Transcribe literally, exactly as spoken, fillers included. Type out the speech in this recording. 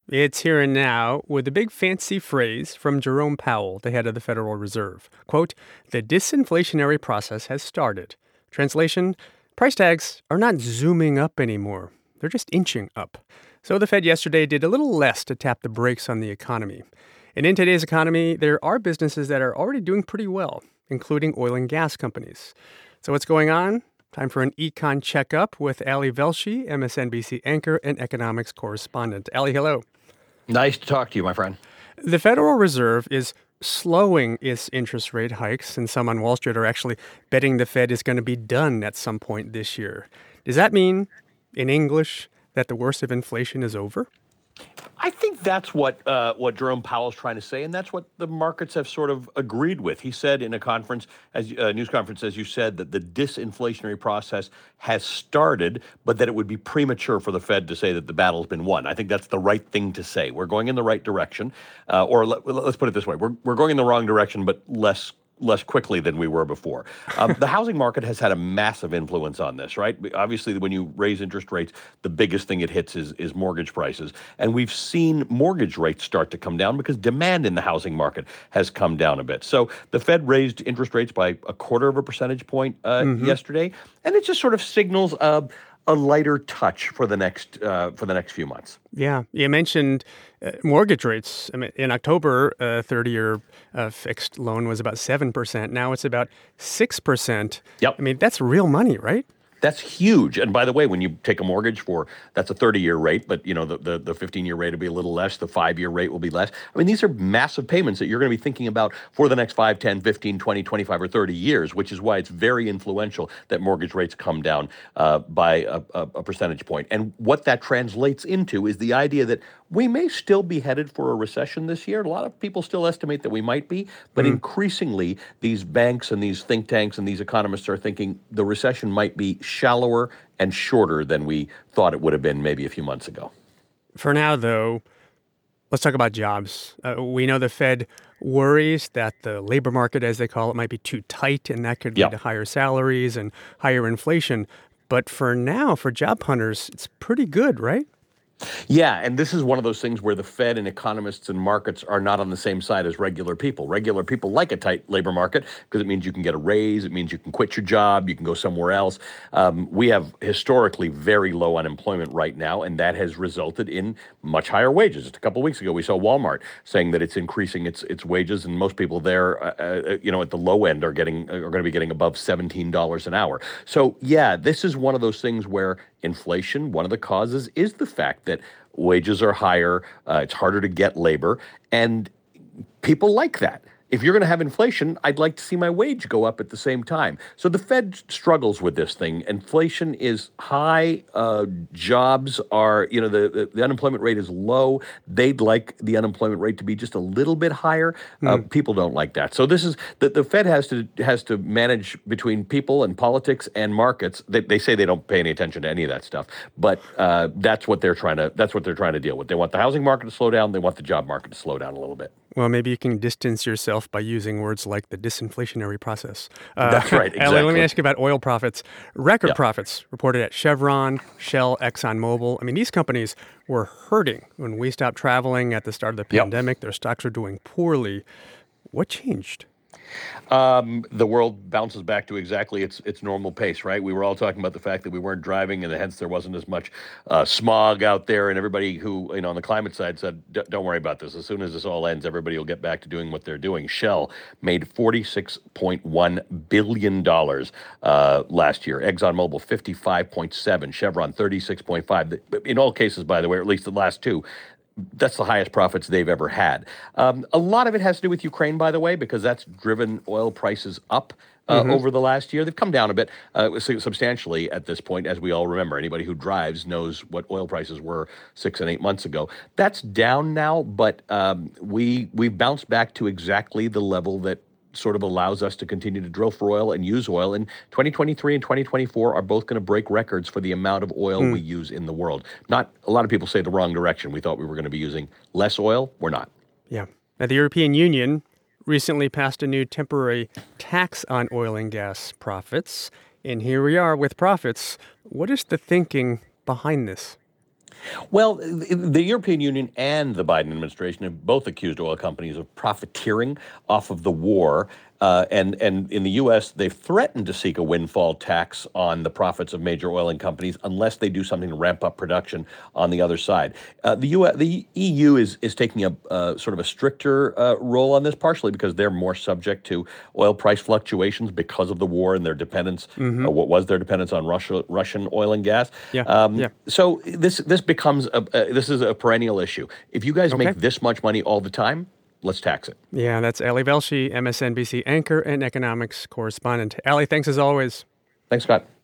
It's here and now with a big fancy phrase from Jerome Powell, the head of the Federal Reserve. Quote, the disinflationary process has started. Translation, price tags are not zooming up anymore. They're just inching up. So the Fed yesterday did a little less to tap the brakes on the economy. And in today's economy, there are businesses that are already doing pretty well, including oil and gas companies. So what's going on? Time for an econ checkup with Ali Velshi, M S N B C anchor and economics correspondent. Ali, hello. Nice to talk to you, my friend. The Federal Reserve is slowing its interest rate hikes, and some on Wall Street are actually betting the Fed is going to be done at some point this year. Does that mean, in English, that the worst of inflation is over? I think that's what uh, what Jerome Powell's trying to say, and that's what the markets have sort of agreed with. He said in a conference, as a news conference, as you said, that the disinflationary process has started, but that it would be premature for the Fed to say that the battle's been won. I think that's the right thing to say. We're going in the right direction, uh, or let, let's put it this way: we're we're going in the wrong direction, but less. less quickly than we were before. Um, the housing market has had a massive influence on this, right? Obviously, when you raise interest rates, the biggest thing it hits is, is mortgage prices. And we've seen mortgage rates start to come down because demand in the housing market has come down a bit. So the Fed raised interest rates by a quarter of a percentage point uh, mm-hmm. yesterday. And it just sort of signals uh, a lighter touch for the next uh, for the next few months. Yeah, you mentioned uh, mortgage rates. I mean, in October, a thirty-year uh, fixed loan was about seven percent. Now it's about six percent. Yep. I mean, that's real money, right? That's huge. And by the way, when you take a mortgage for, that's a thirty-year rate, but you know the, the, the fifteen-year rate will be a little less, the five-year rate will be less. I mean, these are massive payments that you're going to be thinking about for the next five, ten, fifteen, twenty, twenty-five, or thirty years, which is why it's very influential that mortgage rates come down uh, by a, a, a percentage point. And what that translates into is the idea that we may still be headed for a recession this year. A lot of people still estimate that we might be, but mm. increasingly these banks and these think tanks and these economists are thinking the recession might be shallower and shorter than we thought it would have been maybe a few months ago. For now, though, let's talk about jobs. Uh, we know the Fed worries that the labor market, as they call it, might be too tight, and that could lead yep. to higher salaries and higher inflation. But for now, for job hunters, it's pretty good, right? Yeah, and this is one of those things where the Fed and economists and markets are not on the same side as regular people. Regular people like a tight labor market because it means you can get a raise, it means you can quit your job, you can go somewhere else. Um, we have historically very low unemployment right now, and that has resulted in much higher wages. Just a couple of weeks ago, we saw Walmart saying that it's increasing its its wages, and most people there, uh, uh, you know, at the low end are getting are going to be getting above seventeen dollars an hour. So yeah, this is one of those things where inflation, one of the causes is the fact that wages are higher, uh, it's harder to get labor, and people like that. If you're going to have inflation, I'd like to see my wage go up at the same time. So the Fed struggles with this thing. Inflation is high. Uh, jobs are, you know, the, the, the unemployment rate is low. They'd like the unemployment rate to be just a little bit higher. Mm. Uh, people don't like that. So this is the, the Fed has to has to manage between people and politics and markets. They, they say they don't pay any attention to any of that stuff, but uh, that's what they're trying to that's what they're trying to deal with. They want the housing market to slow down. They want the job market to slow down a little bit. Well, maybe you can distance yourself by using words like the disinflationary process. Uh, That's right, exactly. Ellie, let me ask you about oil profits. Record yeah. profits reported at Chevron, Shell, ExxonMobil. I mean, these companies were hurting when we stopped traveling at the start of the pandemic. Yep. Their stocks are doing poorly. What changed? Um, the world bounces back to exactly its its normal pace, right? We were all talking about the fact that we weren't driving, and hence there wasn't as much uh, smog out there. And everybody who, you know, on the climate side said, "Don't worry about this. As soon as this all ends, everybody will get back to doing what they're doing." Shell made forty-six point one billion dollars uh, last year. ExxonMobil fifty-five point seven, Chevron thirty-six point five. In all cases, by the way, or at least the last two, that's the highest profits they've ever had. Um, a lot of it has to do with Ukraine, by the way, because that's driven oil prices up uh, mm-hmm. over the last year. They've come down a bit uh, substantially at this point, as we all remember. Anybody who drives knows what oil prices were six and eight months ago. That's down now, but um, we we've bounced back to exactly the level that sort of allows us to continue to drill for oil and use oil. And twenty twenty-three and twenty twenty-four are both going to break records for the amount of oil mm. we use in the world. Not a lot of people say the wrong direction. We thought we were going to be using less oil. We're not. Yeah. Now, the European Union recently passed a new temporary tax on oil and gas profits. And here we are with profits. What is the thinking behind this? Well, the European Union and the Biden administration have both accused oil companies of profiteering off of the war. Uh, and, and in the U S, they've threatened to seek a windfall tax on the profits of major oil companies unless they do something to ramp up production on the other side. Uh, the, U S, the E U is, is taking a uh, sort of a stricter uh, role on this, partially because they're more subject to oil price fluctuations because of the war and their dependence, Mm-hmm. uh, what was their dependence on Russia, Russian oil and gas. Yeah. Um, Yeah. So this this becomes a, uh, this is a perennial issue. If you guys Okay. make this much money all the time, let's tax it. Yeah, that's Ali Velshi, M S N B C anchor and economics correspondent. Ali, thanks as always. Thanks, Scott.